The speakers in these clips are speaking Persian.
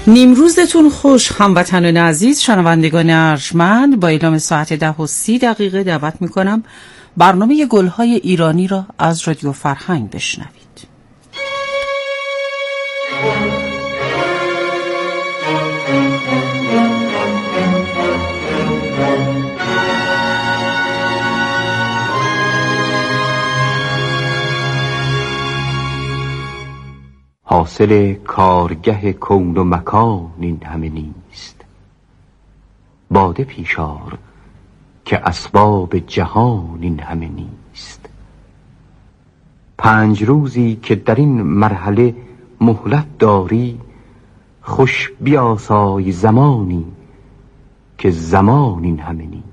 نیمروزتون خوش هموطنان عزیز، شنوندگان ارجمند. با اعلام ساعت 10:30 دعوت میکنم برنامه گلهای ایرانی را از رادیو فرهنگ بشنوید. حاصل کارگه کون و مکان این همه نیست. باده پیشار که اسباب جهان این همه نیست. 5 روزی که در این مرحله مهلت داری، خوش بیاسای زمانی که زمان این همه نیست.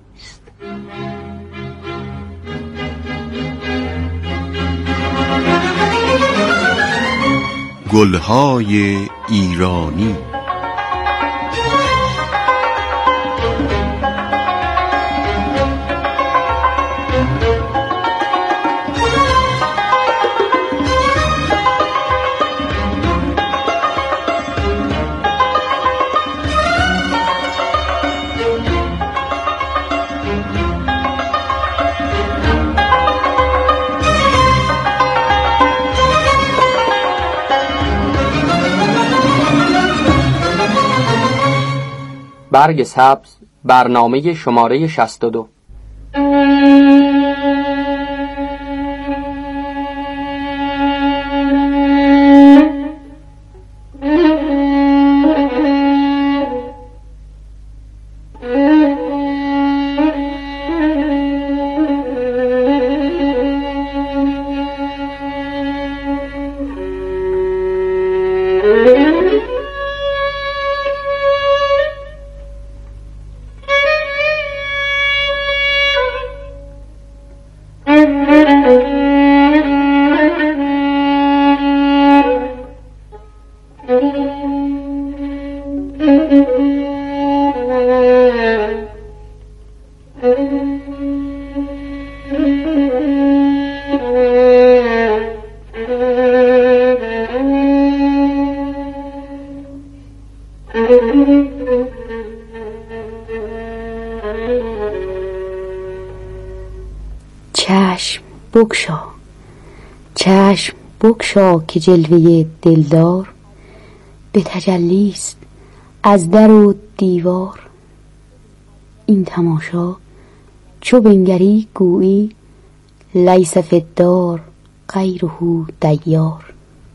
گلهای ایرانی. برگ سبز، برنامه شماره 62. چشم بگشا که جلوه دلدار به تجلیست از در و دیوار. این تماشا چو بنگری گویی لیس فی الدار غیره دیار.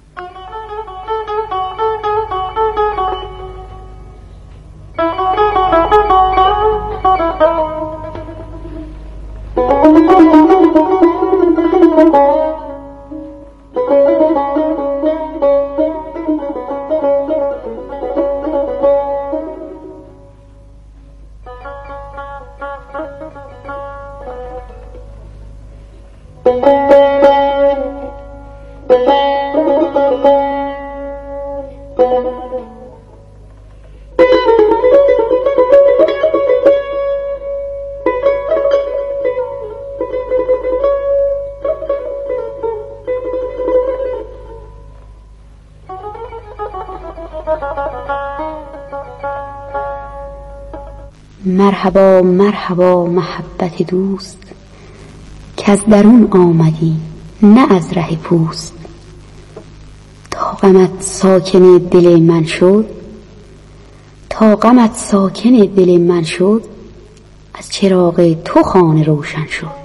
مرحبا مرحبا محبت دوست، که از درون آمدی نه از ره پوست. تا غمت ساکن دل من شد، تا غمت ساکن دل من شد، از چراغ تو خانه روشن شد.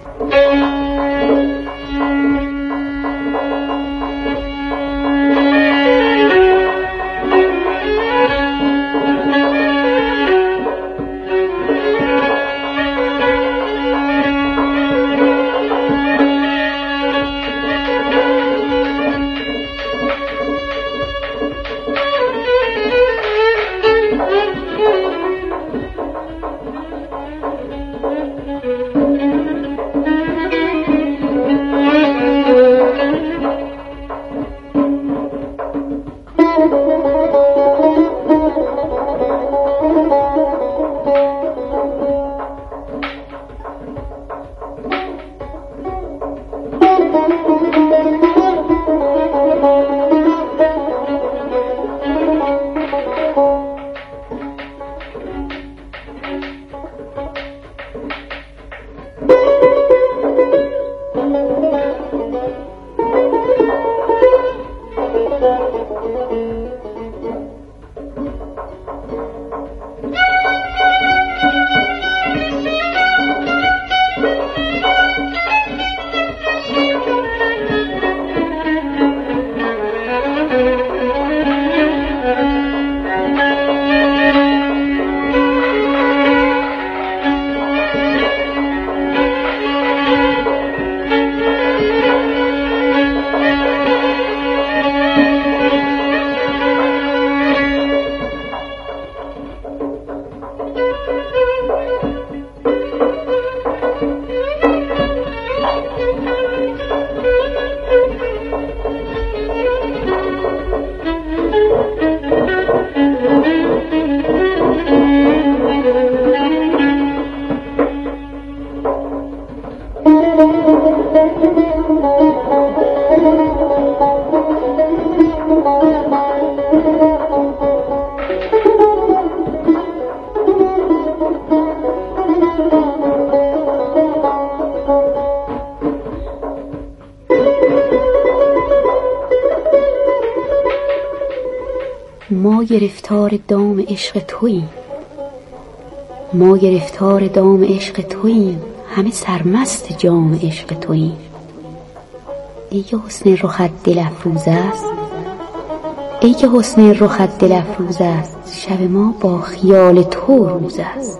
ما گرفتار دام عشق توییم، ما گرفتار دام عشق توییم، همه سرمست جام عشق توییم. ای که حسن رخت دل افروز است، ای که حسن رخت دل افروز است، شب ما با خیال تو روز است.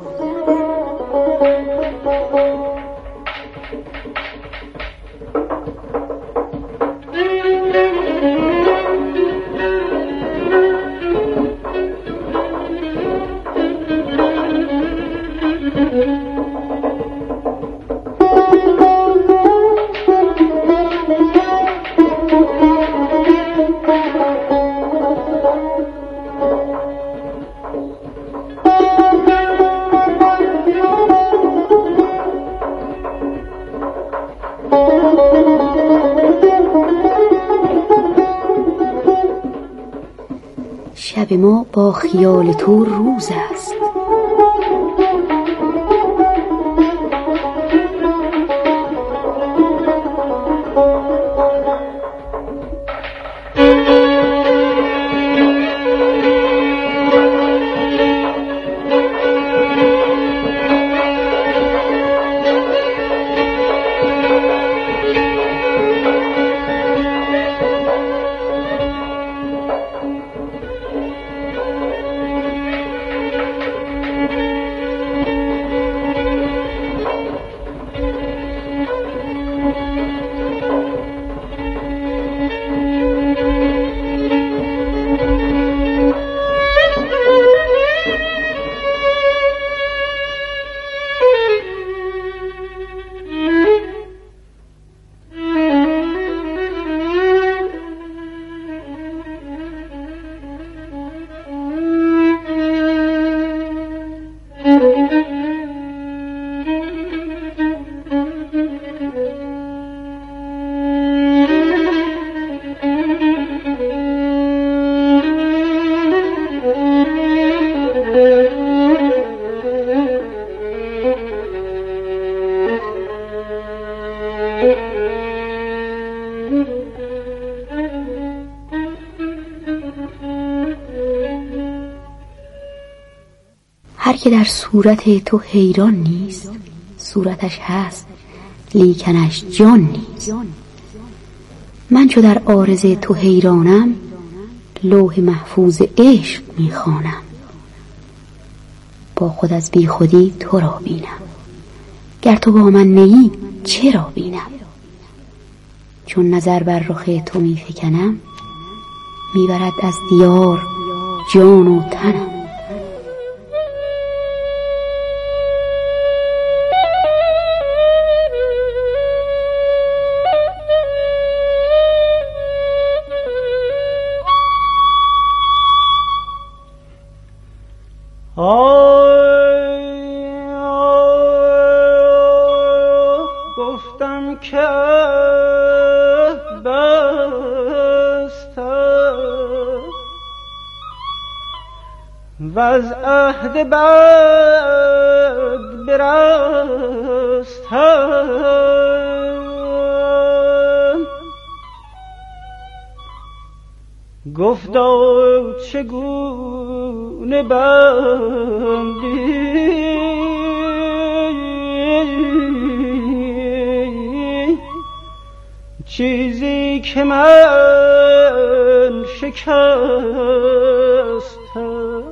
شب ما با خیال تو روز است. هر که در صورت تو حیران نیست، صورتش هست لیکنش جان نیست. من چو در عارض تو حیرانم، لوح محفوظ عشق میخوانم. با خود از بی خودی تو را بینم، گر تو با من نیی چرا بینم. چون نظر بر رخ تو میفکنم، میبرد از دیار جان و تنم. گفتم که بسته و از عهد بد برسته، گفتا چگونه بندی چیزی که من شکستم.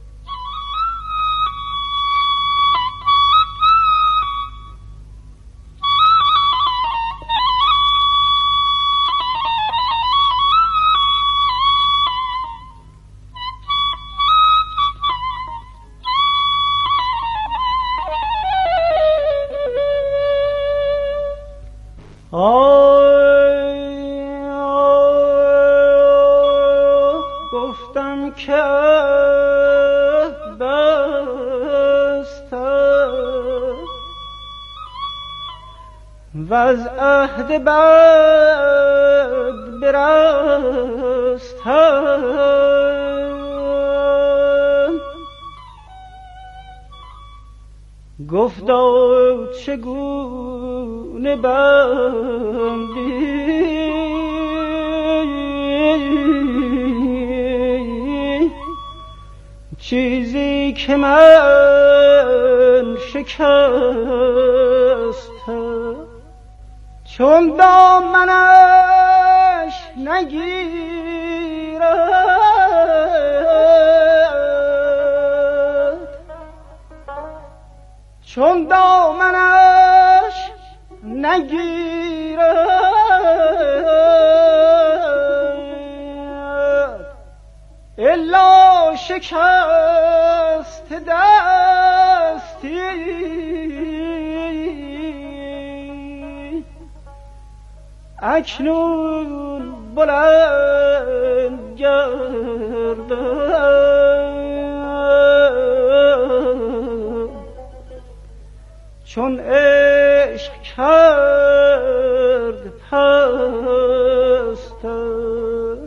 گفتم که بستم و از عهد بد برستم. گفتا چگونه بندی چیزی که من شکستم. چون دامنش نگیرد، چون دامنش نگیرد، الا شکست دستی اکنون بلند گردد. چون عشق کرد پستم.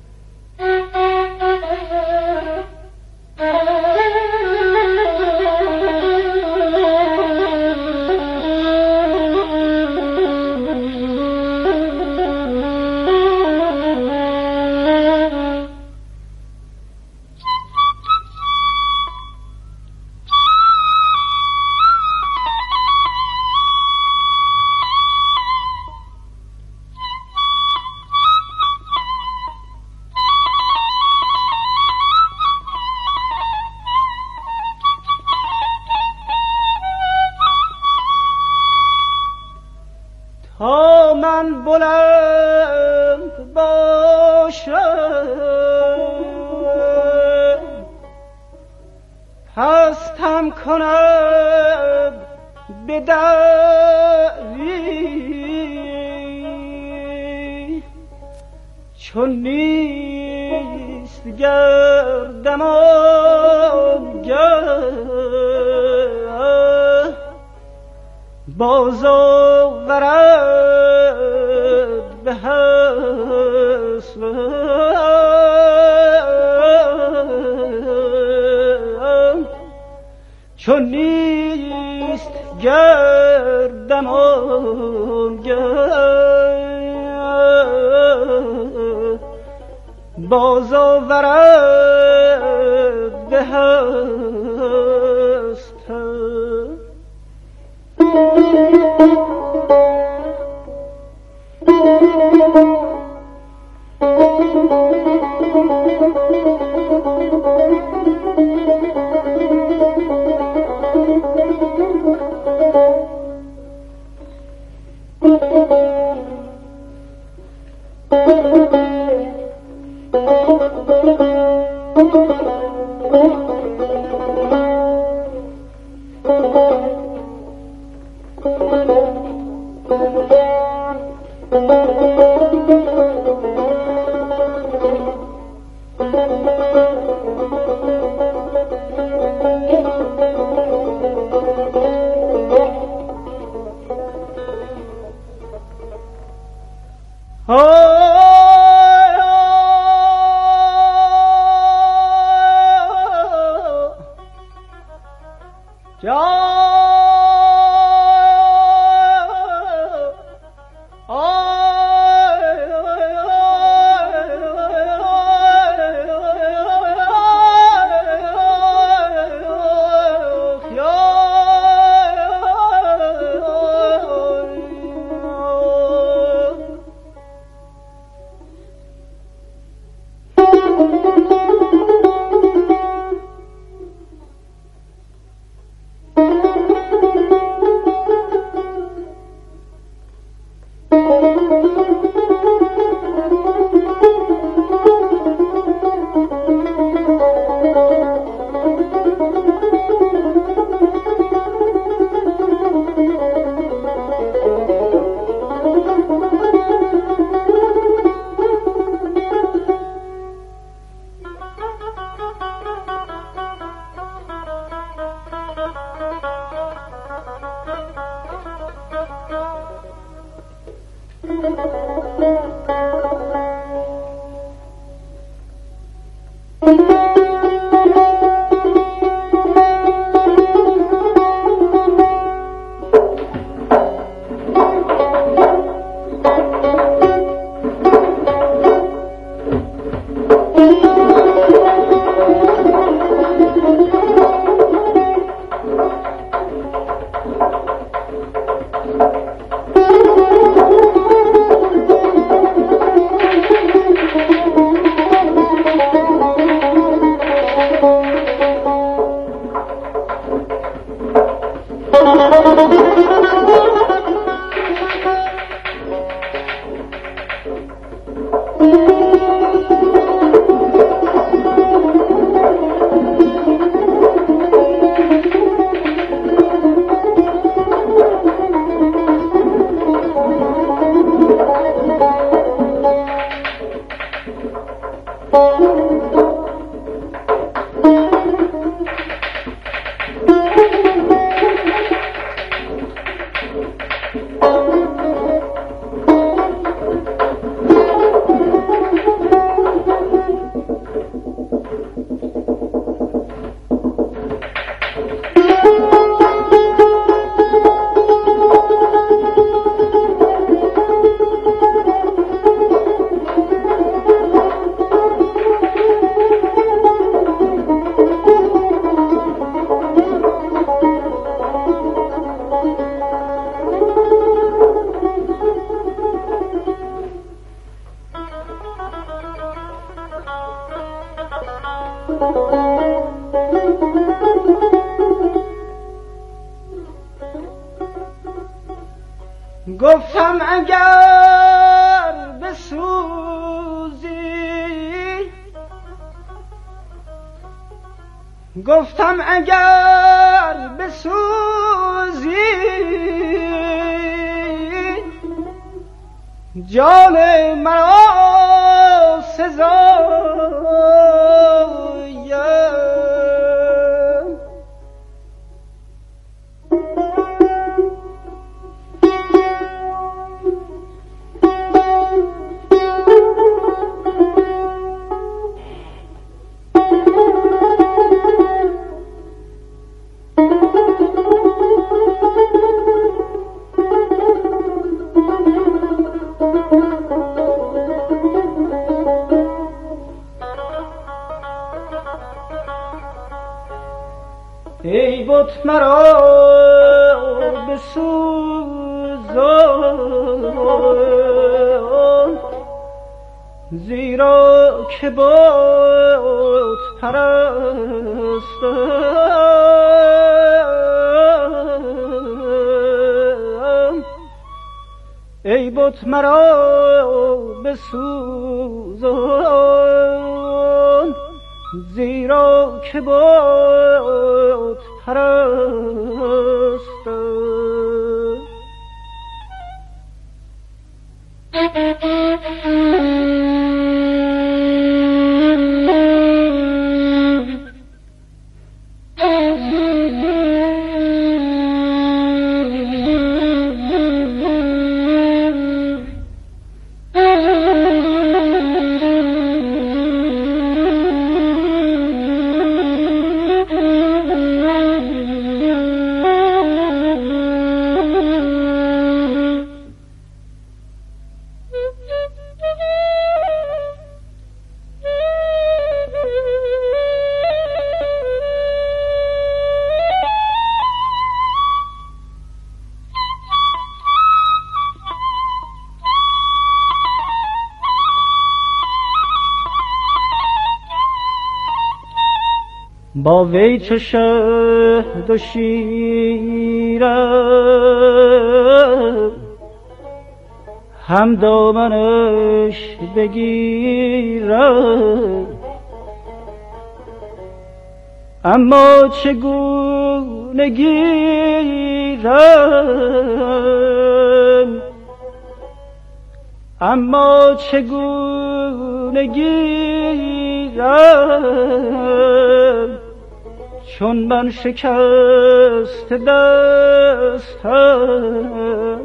تا من بلند باشم پستم کند به دعوی. چون نیست گردم آنگه باز آورد به حسبم. چون نیست گردم آنگه باز آورد به حسبم. گفتم اگر بسوزی، گفتم اگر بسوزی، جان مرا سزایی. ای بت مرا بسوزان، زیرا که بت پرستم. ای بت مرا بسوزان، زیرا که بت پرستم. با وی چو شهد و شیرم هم دامنش بگیرم اما چگونه گیرم چون من شکست دستم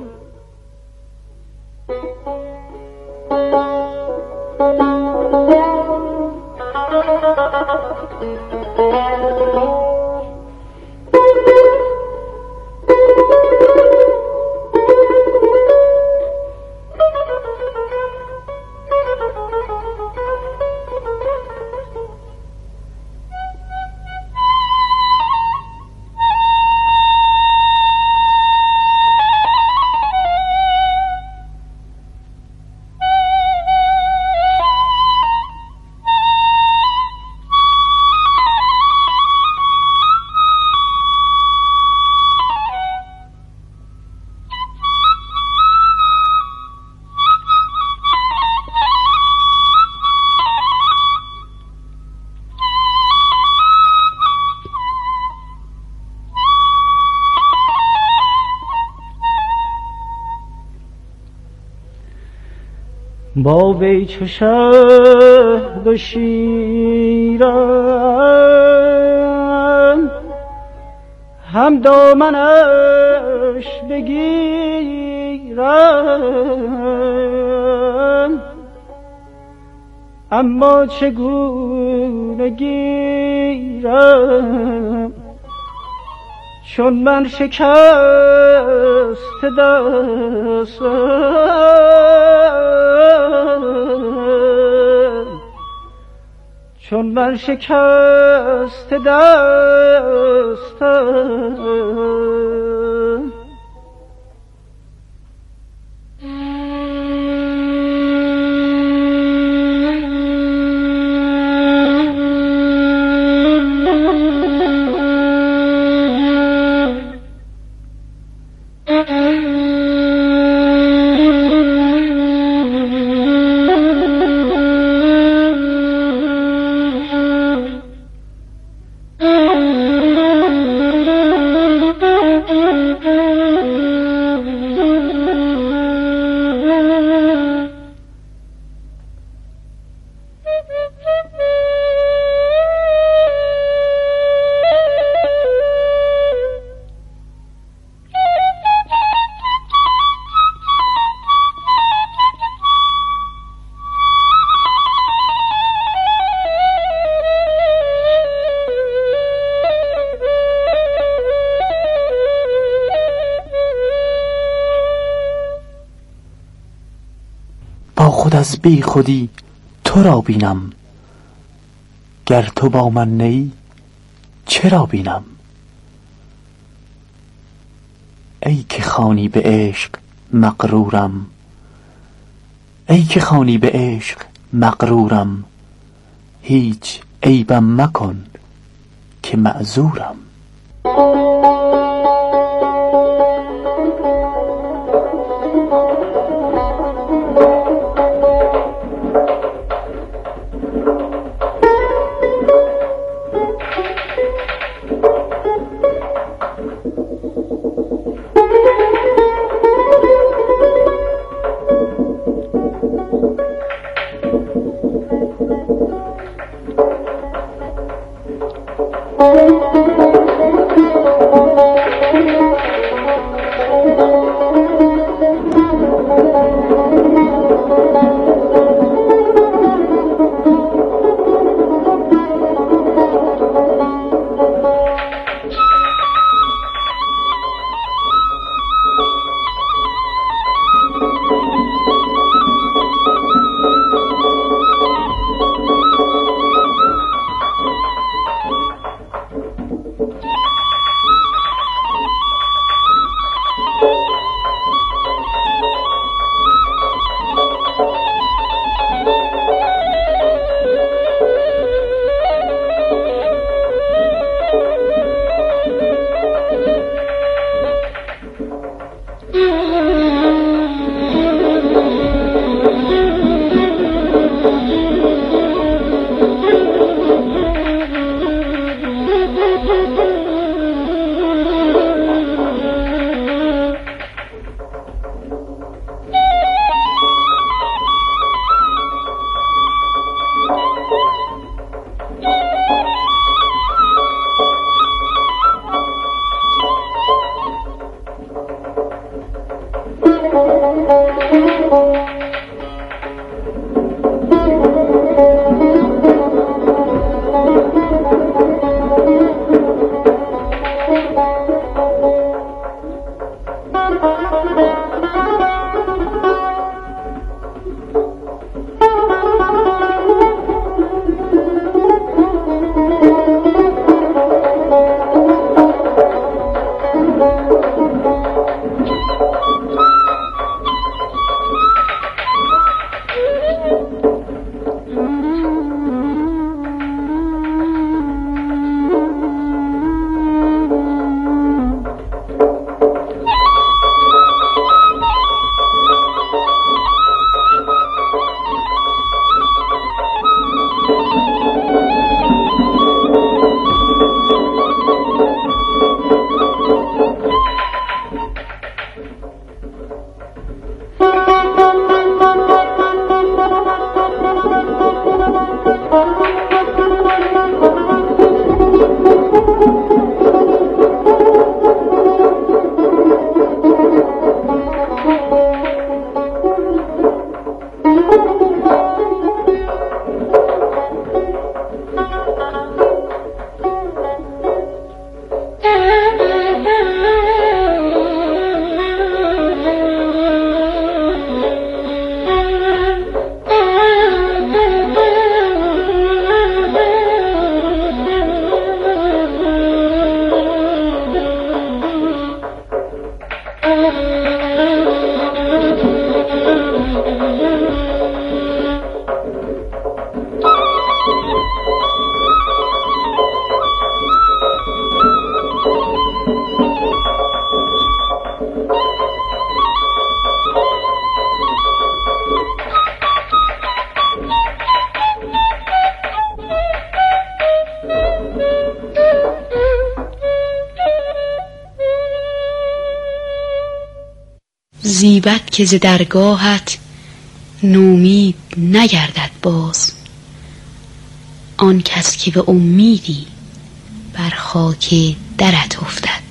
با وی چو شهد و شیرم هم دامنش بگیرم اما چگونه گیرم چون من شکست دستم چون من شکست دستم خود از بی خودی تو را بینم، گر تو با من نی چرا بینم؟ ای که خوانی به عشق مغرورم، ای که خوانی به عشق مغرورم، هیچ عیبم مکن که معذورم. Thank you. زیبد که ز درگاهت نومید نگردد باز، آن کس که به امیدی بر خاک درت افتد.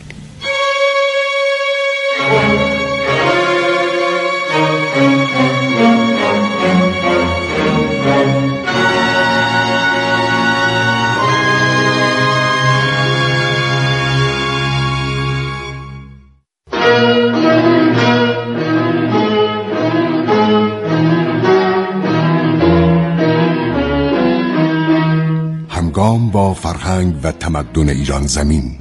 همگام با فرهنگ و تمدن ایران زمین.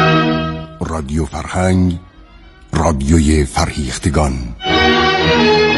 رادیو فرهنگ، رادیوی فرهیختگان.